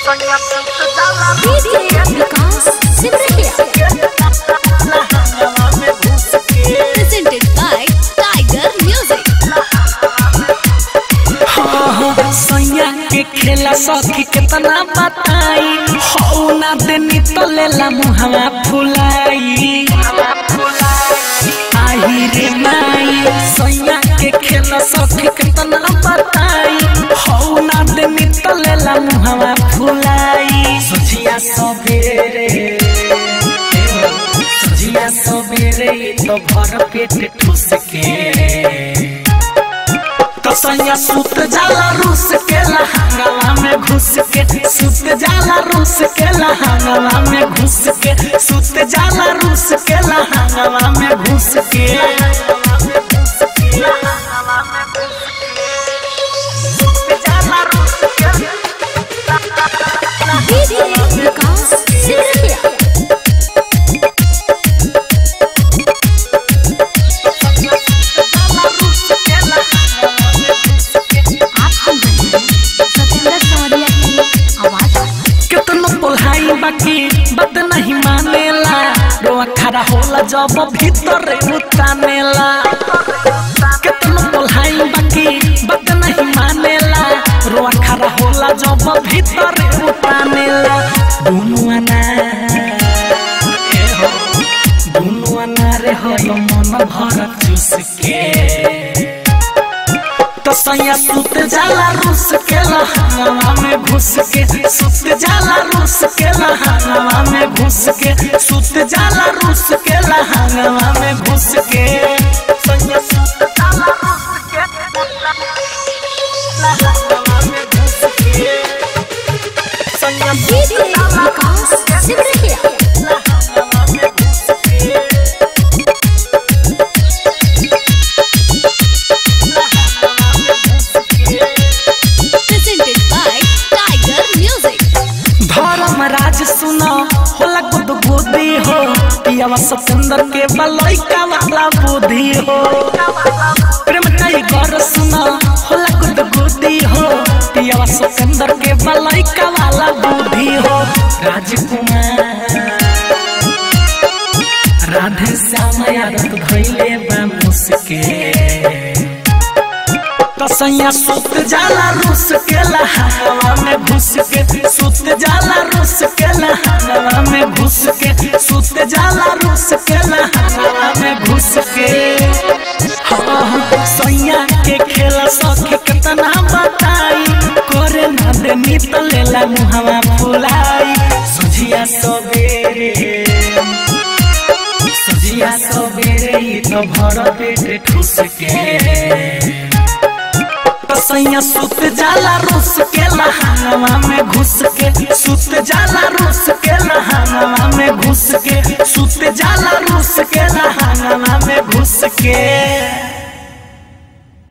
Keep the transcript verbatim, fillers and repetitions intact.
Vikas presented by Tiger Music। सैया के खेला सखी कितना बताई हौ ना देनी तो लेला मुहवा फुलाई आई रे माई सैया के खेला सखी कितना बताई हौ ना देनी तो लेला मुहवा फुलाई सजिया सबेरे सजिया सबेरे तो भर पेट ठूस के सैया सुत जाला रूस के लहंगवा में घुस के सुत जाला रूस के लहंगवा में घुस के सुत जाला रूस के लहंगवा में घुस के विकास बाकी बात नहीं मानेला रोआ खड़ा होला जब भीतर उतानेला कितना बोलाई बाकी बात नहीं मानेला रोआ खड़ा होला जब भीतर उतानेला दुनुआना ए हो दुनुआना रे हो मन भर चूस के सैया सुत जाला रूस के लहंगवा में घुस के सुत जाला रूस के लहंगवा में घुस के सुत जाला रूस के लहंगवा में घुस के सैया सुत जाला रूस के लहंगवा में घुस के सैया विकास सतेंद्र के बलैका वाला बुद्धि हो प्रेम कई कर सुना होला गुद गुदी हो पियावा सतेंद्र के बलैका वाला बुद्धि हो राजकुमार राधे श्याम यादव धैले बा मुस्के सैया सुत जाला रूस के लहंगवा में घुस के सुत जाला रूस के लहंगवा में घुस के सुत जाला रूस के लहंगवा में घुस के हाँ सैया के खेला सखी कितना बताई करे ना देनी तो लेला मुहवा फुलाई सजिया सबेरे सजिया सबेरे तो भर पेट ठूस के सैया सुत जाला रूस के लहंगवा में घुस के सुत जाला रूस के लहंगवा में घुस के सुत जाला रूस के लहंगवा में घुस के।